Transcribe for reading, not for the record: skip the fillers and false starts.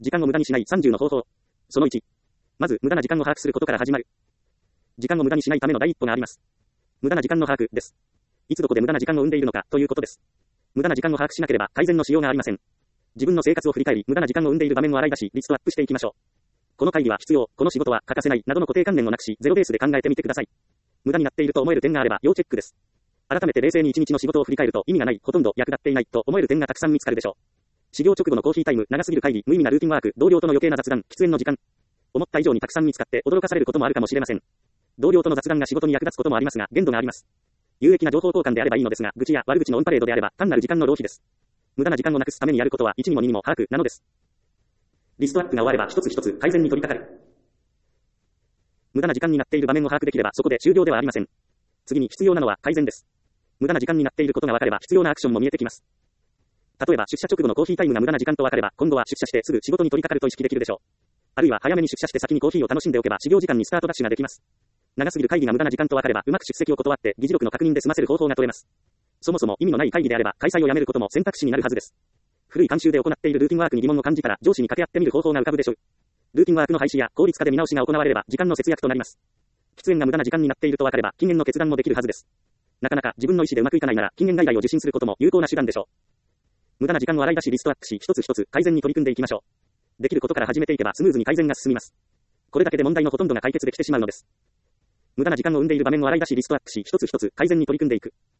時間を無駄にしない30の方法。その1。まず、無駄な時間を把握することから始まる。時間を無駄にしないための第一歩があります。無駄な時間の把握です。いつどこで無駄な時間を生んでいるのかということです。無駄な時間を把握しなければ改善のしようがありません。自分の生活を振り返り、無駄な時間を生んでいる場面を洗い出し、リストアップしていきましょう。この会議は必要、この仕事は欠かせないなどの固定観念をなくし、ゼロベースで考えてみてください。無駄になっていると思える点があれば要チェックです。改めて冷静に一日の仕事を振り返ると意味がない、ほとんど役立っていないと思える点がたくさん見つかるでしょう。始業直後のコーヒータイム、長すぎる会議、無意味なルーティンワーク、同僚との余計な雑談、喫煙の時間。思った以上にたくさん見つかって驚かされることもあるかもしれません。同僚との雑談が仕事に役立つこともありますが、限度があります。有益な情報交換であればいいのですが、愚痴や悪口のオンパレードであれば単なる時間の浪費です。無駄な時間をなくすためにやることは1にも2にも把握なのです。リストアップが終われば一つ一つ改善に取り掛かる。無駄な時間になっている場面を把握できればそこで終了ではありません。次に必要なのは改善です。無駄な時間になっていることが分かれば必要なアクションも見えてきます。例えば出社直後のコーヒータイムが無駄な時間と分かれば、今後は出社してすぐ仕事に取り掛かると意識できるでしょう。あるいは早めに出社して先にコーヒーを楽しんでおけば始業時間にスタートダッシュができます。長すぎる会議が無駄な時間と分かればうまく出席を断って議事録の確認で済ませる方法が取れます。そもそも意味のない会議であれば開催をやめることも選択肢になるはずです。古い慣習で行っているルーティンワークに疑問を感じたら上司に掛け合ってみる方法が浮かぶでしょう。ルーティンワークの廃止や効率化で見直しが行われれば時間の節約となります。喫煙が無駄な時間になっていると分かれば禁煙の決断もできるはずです。なかなか自分の意思でうまくいかないなら禁煙外来を受診することも有効な手段でしょう。無駄な時間を洗い出しリストアップし一つ一つ改善に取り組んでいきましょう。できることから始めていけばスムーズに改善が進みます。これだけで問題のほとんどが解決できてしまうのです。無駄な時間を生んでいる場面を洗い出しリストアップし一つ一つ改善に取り組んでいく。